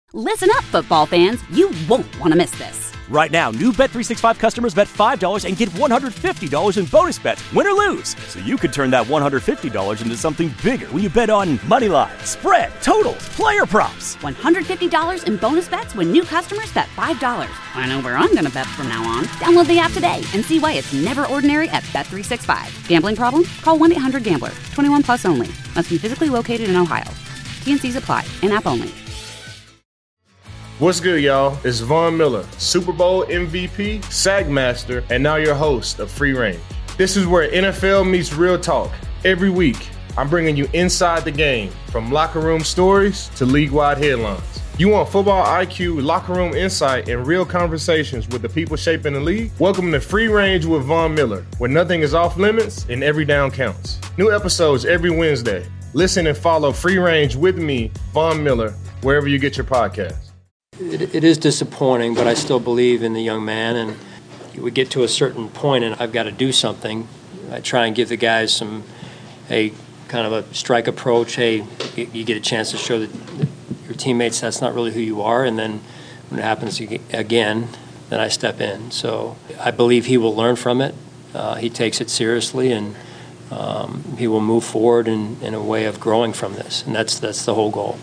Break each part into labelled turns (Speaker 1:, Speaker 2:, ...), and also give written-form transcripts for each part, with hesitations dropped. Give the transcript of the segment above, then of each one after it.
Speaker 1: Listen up, football fans. You won't want to miss this.
Speaker 2: Right now, new Bet365 customers bet $5 and get $150 in bonus bets, win or lose. So you could turn that $150 into something bigger when you bet on money line, spread, totals, player props.
Speaker 1: $150 in bonus bets when new customers bet $5. I know where I'm going to bet from now on. Download the app today and see why it's never ordinary at Bet365. Gambling problem? Call 1-800-GAMBLER. 21 plus only. Must be physically located in Ohio. T&Cs apply. In-app only.
Speaker 3: What's good, y'all? It's Von Miller, Super Bowl MVP, Sack Master, and now your host of Free Range. This is where NFL meets real talk. Every week, I'm bringing you inside the game, from locker room stories to league-wide headlines. You want football IQ, locker room insight, and real conversations with the people shaping the league? Welcome to Free Range with Von Miller, where nothing is off limits and every down counts. New episodes every Wednesday. Listen and follow Free Range with me, Von Miller, wherever you get your podcasts.
Speaker 4: It is disappointing, but I still believe in the young man, and we get to a certain point and I've got to do something. I try and give the guys kind of a strike approach. Hey, you get a chance to show that your teammates that's not really who you are, and then when it happens again, then I step in. So I believe he will learn from it. He takes it seriously, and he will move forward in a way of growing from this, and that's the whole goal.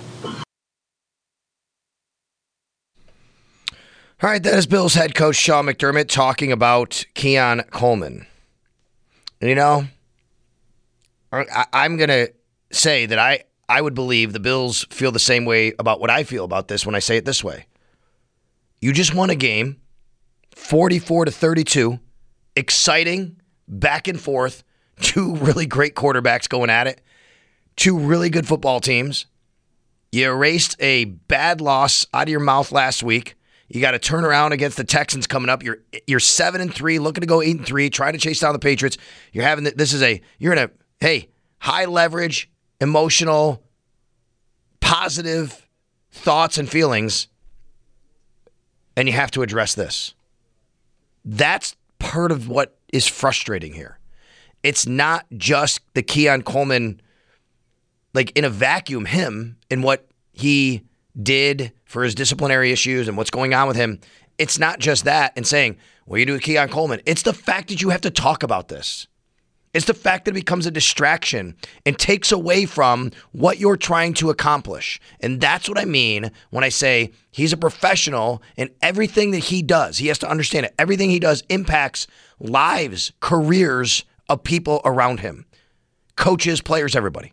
Speaker 5: All right, that is Bills head coach Sean McDermott talking about Keon Coleman. And, you know, I'm going to say that I would believe the Bills feel the same way about what I feel about this when I say it this way. You just won a game, 44-32, exciting, back and forth, two really great quarterbacks going at it, two really good football teams. You erased a bad loss out of your mouth last week. You got to turn around against the Texans coming up. You're 7-3, looking to go 8-3, trying to chase down the Patriots. You're in a high leverage, emotional, positive thoughts and feelings, and you have to address this. That's part of what is frustrating here. It's not just the Keon Coleman, like in a vacuum, him and what he did for his disciplinary issues and what's going on with him. It's not just that and saying, what do you do with Keon Coleman? It's the fact that you have to talk about this. It's the fact that it becomes a distraction and takes away from what you're trying to accomplish. And that's what I mean when I say he's a professional and everything that he does, he has to understand it. Everything he does impacts lives, careers of people around him. Coaches, players, everybody.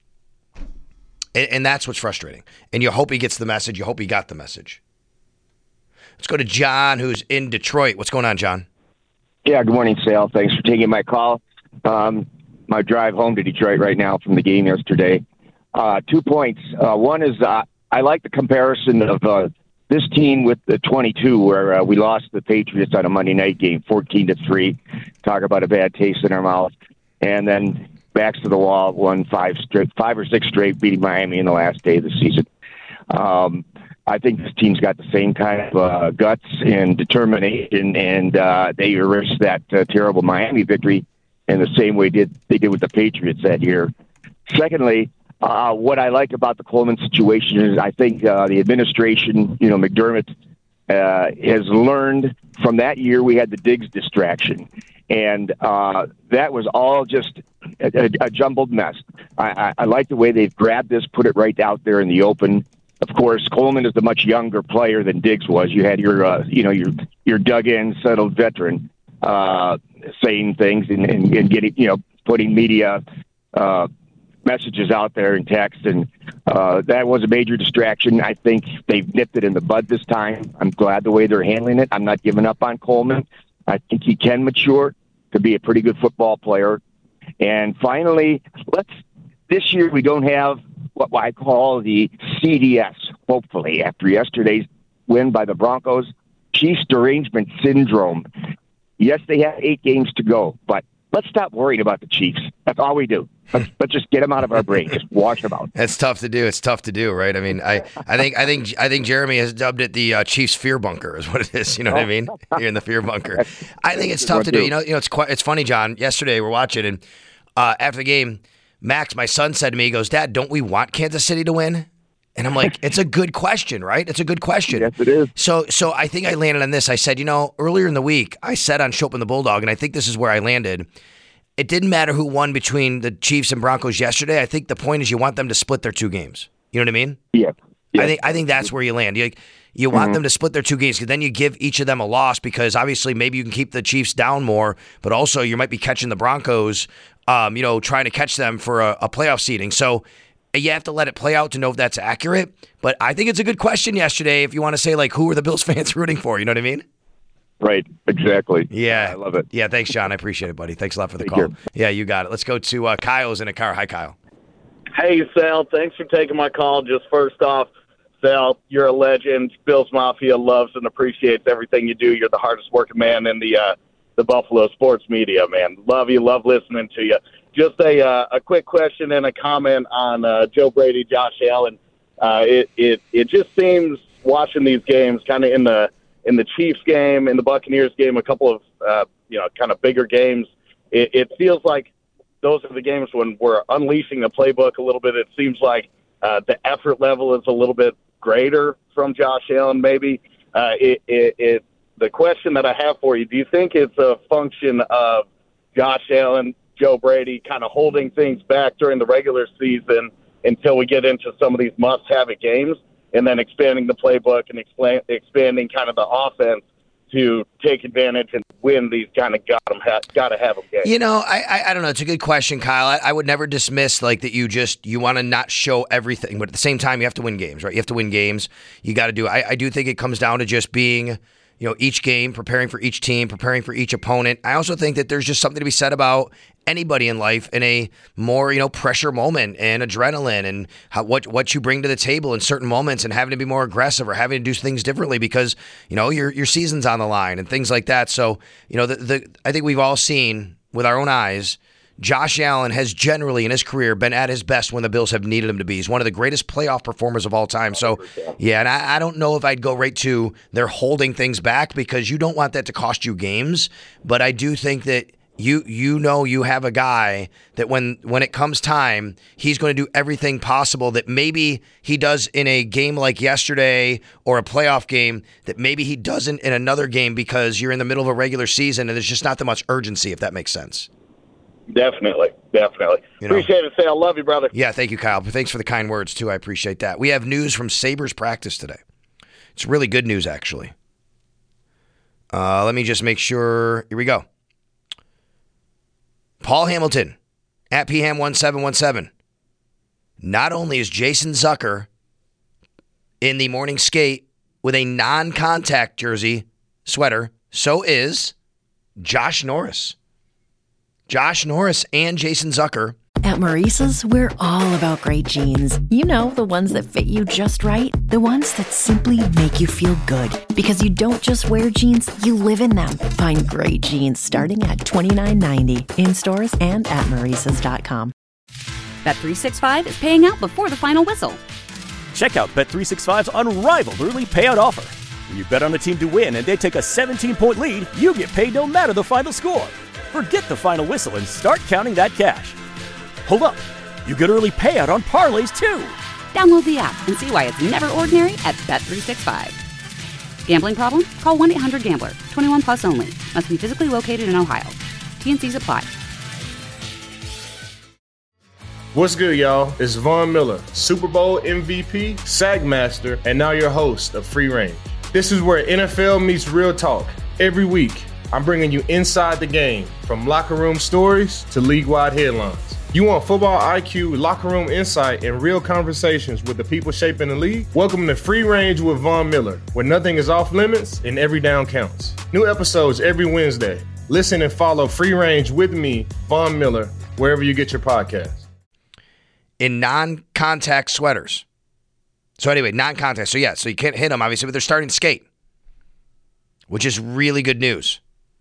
Speaker 5: And that's what's frustrating. And you hope he gets the message. You hope he got the message. Let's go to John, who's in Detroit. What's going on, John?
Speaker 6: Yeah, good morning, Sal. Thanks for taking my call. My drive home to Detroit right now from the game yesterday. 2 points. One is I like the comparison of this team with the 22, where we lost the Patriots on a Monday night game, 14-3. Talk about a bad taste in our mouth. And then backs to the wall, won 5 or 6 straight, beating Miami in the last day of the season. I think this team's got the same kind of guts and determination, and they erased that terrible Miami victory in the same way they did with the Patriots that year. Secondly, what I like about the Coleman situation is I think the administration, McDermott, has learned from that year we had the Diggs distraction. And that was all just a jumbled mess. I like the way they've grabbed this, put it right out there in the open. Of course, Coleman is a much younger player than Diggs was. You had your dug-in, settled veteran saying things and getting, putting media messages out there in text, and that was a major distraction. I think they've nipped it in the bud this time. I'm glad the way they're handling it. I'm not giving up on Coleman. I think he can mature to be a pretty good football player. And finally, this year we don't have what I call the CDS, hopefully, after yesterday's win by the Broncos, Chiefs derangement syndrome. Yes, they have 8 games to go, but let's stop worrying about the Chiefs. That's all we do. Let's just get them out of our brain. Just wash them out.
Speaker 5: That's tough to do. It's tough to do, right? I mean, I think Jeremy has dubbed it the Chiefs fear bunker, is what it is. You know what I mean? You're in the fear bunker. I think it's tough to do. It's funny, John. Yesterday we're watching, and after the game, Max, my son, said to me, he goes, "Dad, don't we want Kansas City to win?" And I'm like, it's a good question, right? It's a good question.
Speaker 6: Yes, it is.
Speaker 5: So I think I landed on this. I said, earlier in the week, I said on Schopp and the Bulldog, and I think this is where I landed. It didn't matter who won between the Chiefs and Broncos yesterday. I think the point is you want them to split their 2 games. You know what I mean?
Speaker 6: Yeah.
Speaker 5: I think that's where you land. You want them to split their 2 games because then you give each of them a loss because obviously maybe you can keep the Chiefs down more, but also you might be catching the Broncos, trying to catch them for a playoff seeding. So you have to let it play out to know if that's accurate. But I think it's a good question yesterday if you want to say, like, who are the Bills fans rooting for? You know what I mean?
Speaker 6: Right, exactly.
Speaker 5: Yeah.
Speaker 6: I love it.
Speaker 5: Yeah, thanks, John. I appreciate it, buddy. Thanks a lot for the
Speaker 6: Take
Speaker 5: call.
Speaker 6: care.
Speaker 5: Yeah, you got it. Let's go to Kyle's in a car. Hi, Kyle.
Speaker 7: Hey, Sal. Thanks for taking my call. Just first off, Sal, you're a legend. Bills Mafia loves and appreciates everything you do. You're the hardest working man in the Buffalo sports media, man. Love you. Love listening to you. Just a quick question and a comment on Joe Brady, Josh Allen. It just seems watching these games kind of in the Chiefs game, in the Buccaneers game, a couple of, kind of bigger games, it feels like those are the games when we're unleashing the playbook a little bit. It seems like the effort level is a little bit greater from Josh Allen, maybe. The question that I have for you, do you think it's a function of Josh Allen, Joe Brady kind of holding things back during the regular season until we get into some of these must-have games, and then expanding the playbook and expanding kind of the offense to take advantage and win these kind of gotta-have-them games?
Speaker 5: I don't know. It's a good question, Kyle. I would never dismiss like that you want to not show everything, but at the same time, you have to win games, right? You have to win games. You got to do I do think it comes down to just being, each game, preparing for each team, preparing for each opponent. I also think that there's just something to be said about anybody in life in a more, pressure moment and adrenaline and what you bring to the table in certain moments and having to be more aggressive or having to do things differently because, your season's on the line and things like that. So, I think we've all seen with our own eyes, Josh Allen has generally in his career been at his best when the Bills have needed him to be. He's one of the greatest playoff performers of all time. So, yeah, and I don't know if I'd go right to they're holding things back because you don't want that to cost you games. But I do think that you have a guy that when it comes time, he's going to do everything possible that maybe he does in a game like yesterday or a playoff game that maybe he doesn't in another game because you're in the middle of a regular season and there's just not that much urgency, if that makes sense.
Speaker 7: Definitely. Appreciate it, Sal. Love you, brother.
Speaker 5: Yeah, thank you, Kyle. Thanks for the kind words, too. I appreciate that. We have news from Sabres practice today. It's really good news, actually. Let me just make sure. Here we go. Paul Hamilton, at PHAM1717. Not only is Jason Zucker in the morning skate with a non-contact jersey sweater, so is Josh Norris. Josh Norris and Jason Zucker.
Speaker 8: At Maurice's, we're all about great jeans. The ones that fit you just right. The ones that simply make you feel good. Because you don't just wear jeans, you live in them. Find great jeans starting at $29.90 in stores and at Maurices.com.
Speaker 1: Bet365 is paying out before the final whistle.
Speaker 2: Check out Bet365's unrivaled early payout offer. When you bet on a team to win and they take a 17-point lead, you get paid no matter the final score. Forget the final whistle and start counting that cash. Hold up. You get early payout on parlays, too.
Speaker 1: Download the app and see why it's never ordinary at Bet365. Gambling problem? Call 1-800-GAMBLER. 21 plus only. Must be physically located in Ohio. T&Cs apply.
Speaker 3: What's good, y'all? It's Von Miller, Super Bowl MVP, Sack Master, and now your host of Free Range. This is where NFL meets real talk. Every week, I'm bringing you inside the game, from locker room stories to league-wide headlines. You want football IQ, locker room insight, and real conversations with the people shaping the league? Welcome to Free Range with Von Miller, where nothing is off limits and every down counts. New episodes every Wednesday. Listen and follow Free Range with me, Von Miller, wherever you get your podcasts.
Speaker 5: In non-contact sweaters. So anyway, non-contact. So yeah, so you can't hit them, obviously, but they're starting to skate, which is really good news.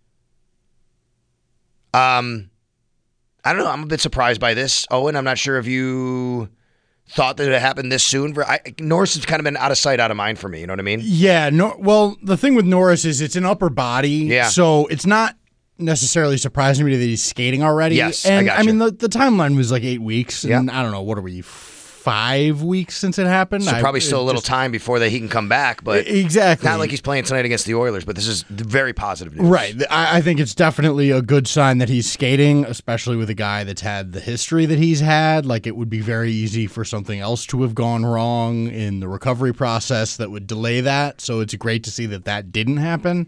Speaker 5: I don't know. I'm a bit surprised by this, Owen. I'm not sure if you thought that it happened this soon. Norris has kind of been out of sight, out of mind for me. You know what I mean?
Speaker 9: Yeah. Well, the thing with Norris is it's an upper body.
Speaker 5: Yeah.
Speaker 9: So it's not necessarily surprising to me that he's skating already.
Speaker 5: Yes,
Speaker 9: and
Speaker 5: I got you.
Speaker 9: mean, the timeline was like 8 weeks. And
Speaker 5: yeah.
Speaker 9: I don't know. What are we, 5 weeks since it happened.
Speaker 5: So probably still a little time before he can come back, but
Speaker 9: exactly.
Speaker 5: Not like he's playing tonight against the Oilers, but this is very positive news.
Speaker 9: Right. I think it's definitely a good sign that he's skating, especially with a guy that's had the history that he's had. Like, it would be very easy for something else to have gone wrong in the recovery process that would delay that. So it's great to see that didn't happen.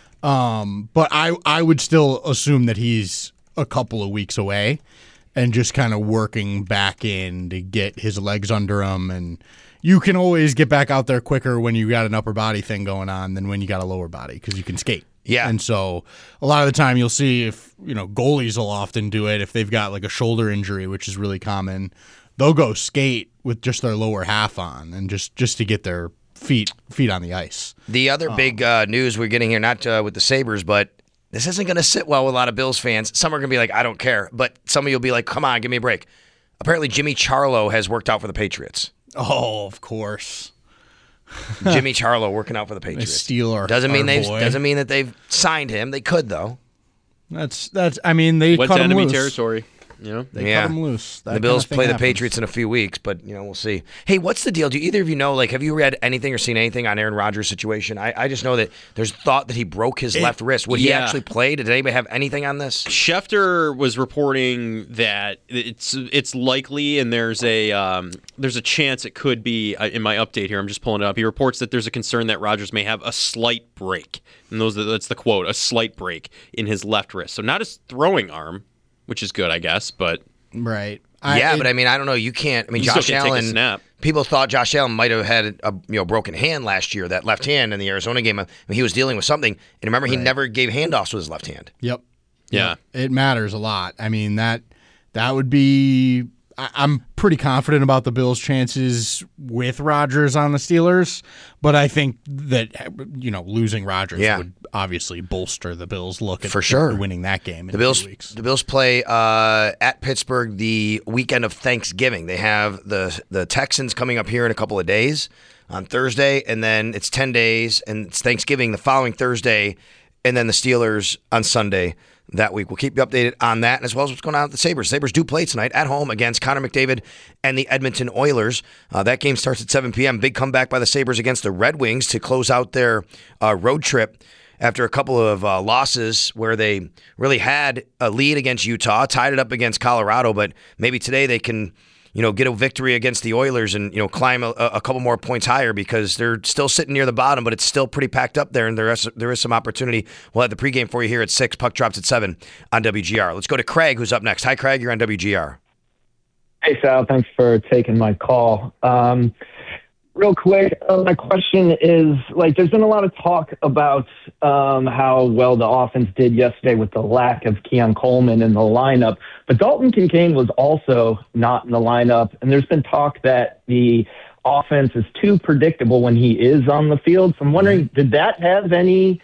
Speaker 9: But I would still assume that he's a couple of weeks away and just kind of working back in to get his legs under him. And you can always get back out there quicker when you got an upper body thing going on than when you got a lower body because you can skate.
Speaker 5: Yeah.
Speaker 9: And so a lot of the time you'll see if, goalies will often do it if they've got like a shoulder injury, which is really common. They'll go skate with just their lower half on and just to get their feet on the ice.
Speaker 5: The other big news we're getting here, not with the Sabres, but this isn't going to sit well with a lot of Bills fans. Some are going to be like, I don't care. But some of you will be like, come on, give me a break. Apparently, Jimmy Charlo has worked out for the Patriots.
Speaker 9: Oh, of course.
Speaker 5: Jimmy Charlo working out for the Patriots. Doesn't mean that they've signed him. They could, though.
Speaker 9: That's. I mean, they
Speaker 10: what's
Speaker 9: cut him
Speaker 10: enemy
Speaker 9: loose.
Speaker 10: territory. They
Speaker 9: cut him loose.
Speaker 5: The Bills play the Patriots in a few weeks, but we'll see. Hey, what's the deal? Do either of you know? Like, have you read anything or seen anything on Aaron Rodgers' situation? I just know that there's thought that he broke his left wrist. Would he actually play? Did anybody have anything on this?
Speaker 10: Schefter was reporting that it's likely, and there's a chance it could be. In my update here, I'm just pulling it up. He reports that there's a concern that Rodgers may have a slight break, and that's the quote: a slight break in his left wrist. So not his throwing arm, which is good, I guess, but
Speaker 9: right.
Speaker 5: But I mean, I don't know. You can't. I mean, Josh Allen. People thought Josh Allen might have had a broken hand last year, that left hand in the Arizona game. I mean, he was dealing with something, and remember, he never gave handoffs with his left hand.
Speaker 9: Yep.
Speaker 10: Yeah.
Speaker 9: It matters a lot. I mean, that would be. I'm pretty confident about the Bills' chances with Rodgers on the Steelers, but I think that losing Rodgers would obviously bolster the Bills' look at winning that game in 2 weeks.
Speaker 5: The Bills play at Pittsburgh the weekend of Thanksgiving. They have the Texans coming up here in a couple of days on Thursday, and then it's 10 days, and it's Thanksgiving the following Thursday, and then the Steelers on Sunday that week. We'll keep you updated on that, as well as what's going on with the Sabres. Sabres do play tonight at home against Connor McDavid and the Edmonton Oilers. That game starts at 7 p.m. Big comeback by the Sabres against the Red Wings to close out their road trip after a couple of losses where they really had a lead against Utah, tied it up against Colorado, but maybe today they can get a victory against the Oilers and, climb a couple more points higher because they're still sitting near the bottom, but it's still pretty packed up there, and there is some opportunity. We'll have the pregame for you here at 6. Puck drops at 7 on WGR. Let's go to Craig, who's up next. Hi, Craig. You're on WGR.
Speaker 11: Hey, Sal. Thanks for taking my call. Real quick, my question is, there's been a lot of talk about how well the offense did yesterday with the lack of Keon Coleman in the lineup, but Dalton Kincaid was also not in the lineup, and there's been talk that the offense is too predictable when he is on the field. So I'm wondering, did that have any,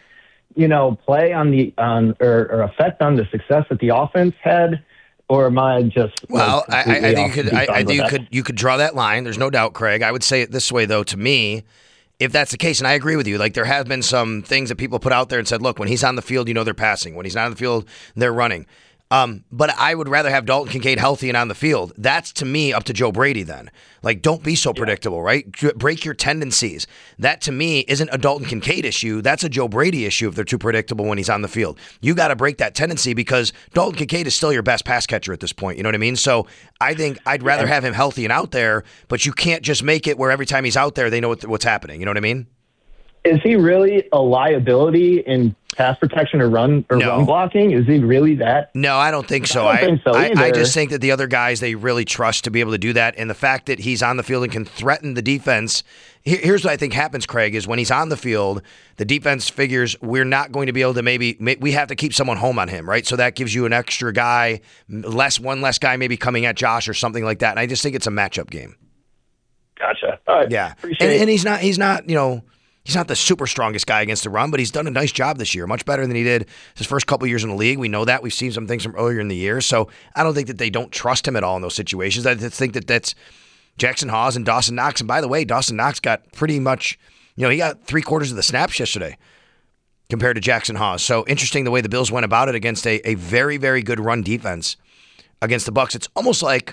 Speaker 11: play on or effect on the success that the offense had? Or am I just
Speaker 5: I think you could draw that line. There's no doubt, Craig. I would say it this way, though, to me, if that's the case, and I agree with you, there have been some things that people put out there and said, look, when he's on the field, they're passing. When he's not on the field, they're running. But I would rather have Dalton Kincaid healthy and on the field. That's, to me, up to Joe Brady then. Don't be so predictable, right? Break your tendencies. That, to me, isn't a Dalton Kincaid issue. That's a Joe Brady issue if they're too predictable when he's on the field. You got to break that tendency because Dalton Kincaid is still your best pass catcher at this point. You know what I mean? So I think I'd rather have him healthy and out there, but you can't just make it where every time he's out there, they know what's happening. You know what I mean?
Speaker 11: Is he really a liability in pass protection or run blocking? Is he really that?
Speaker 5: No, I don't think so.
Speaker 11: I don't think so either.
Speaker 5: I just think that the other guys they really trust to be able to do that, and the fact that he's on the field and can threaten the defense. Here's what I think happens, Craig, is when he's on the field, the defense figures we're not going to be able to we have to keep someone home on him, right? So that gives you an extra guy, one less guy maybe coming at Josh or something like that. And I just think it's a matchup game.
Speaker 11: Gotcha. All right.
Speaker 5: Yeah. And he's not, he's not the super strongest guy against the run, but he's done a nice job this year, much better than he did his first couple of years in the league. We know that. We've seen some things from earlier in the year. So I don't think that they don't trust him at all in those situations. I just think that that's Jackson Hawes and Dawson Knox. And by the way, Dawson Knox got pretty much, he got 3/4 of the snaps yesterday compared to Jackson Hawes. So interesting the way the Bills went about it against a very, very good run defense against the Bucs. It's almost like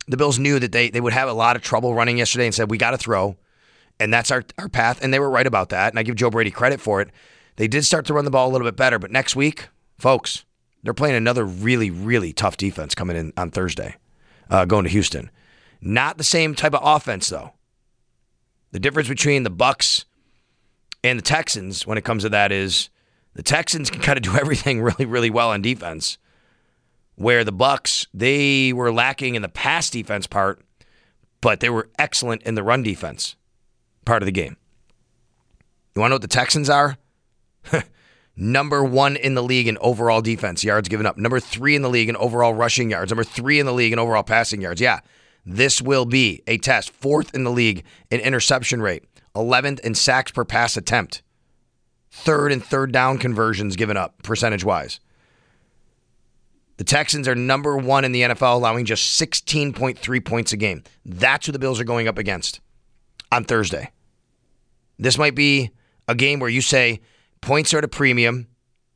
Speaker 5: the Bills knew that they would have a lot of trouble running yesterday and said, we got to throw, and that's our path, and they were right about that, and I give Joe Brady credit for it. They did start to run the ball a little bit better, but next week, folks, they're playing another really, really tough defense coming in on Thursday, going to Houston. Not the same type of offense, though. The difference between the Bucs and the Texans when it comes to that is the Texans can kind of do everything really, really well on defense, where the Bucs, they were lacking in the pass defense part, but they were excellent in the run defense part of the game. You want to know what the Texans are? Number 1 in the league in overall defense, yards given up. Number 3 in the league in overall rushing yards. Number 3 in the league in overall passing yards. Yeah, this will be a test. 4th in the league in interception rate. 11th in sacks per pass attempt. 3rd in third down conversions given up, percentage-wise. The Texans are number 1 in the NFL, allowing just 16.3 points a game. That's who the Bills are going up against on Thursday. This might be a game where you say points are at a premium,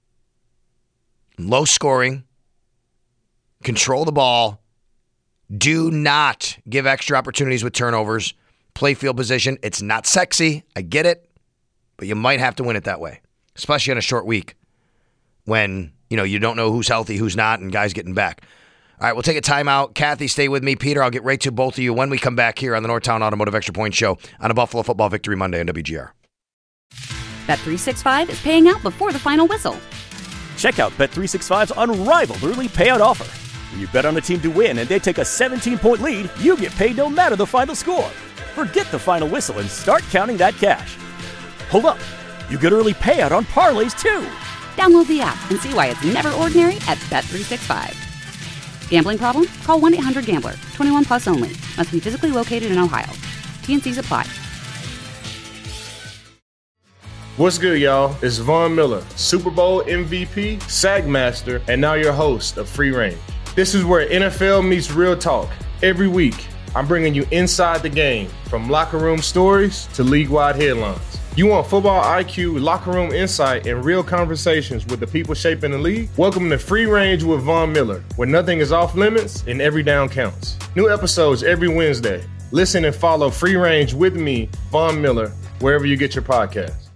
Speaker 5: low scoring, control the ball, do not give extra opportunities with turnovers, play field position. It's not sexy, I get it, but you might have to win it that way, especially on a short week when you don't know who's healthy, who's not, and guys getting back. All right, we'll take a timeout. Kathy, stay with me. Peter, I'll get right to both of you when we come back here on the Northtown Automotive Extra Point Show on a Buffalo Football Victory Monday on WGR.
Speaker 1: Bet365 is paying out before the final whistle.
Speaker 2: Check out Bet365's unrivaled early payout offer. When you bet on a team to win and they take a 17-point lead, you get paid no matter the final score. Forget the final whistle and start counting that cash. Hold up. You get early payout on parlays, too.
Speaker 1: Download the app and see why it's never ordinary at Bet365. Gambling problem? Call 1-800-GAMBLER. 21 plus only. Must be physically located in Ohio. T&Cs apply.
Speaker 3: What's good, y'all? It's Von Miller, Super Bowl MVP, Sagmaster, and now your host of Free Range. This is where NFL meets real talk. Every week, I'm bringing you inside the game, from locker room stories to league-wide headlines. You want football IQ, locker room insight, and real conversations with the people shaping the league? Welcome to Free Range with Von Miller, where nothing is off limits and every down counts. New episodes every Wednesday. Listen and follow Free Range with me, Von Miller, wherever you get your podcasts.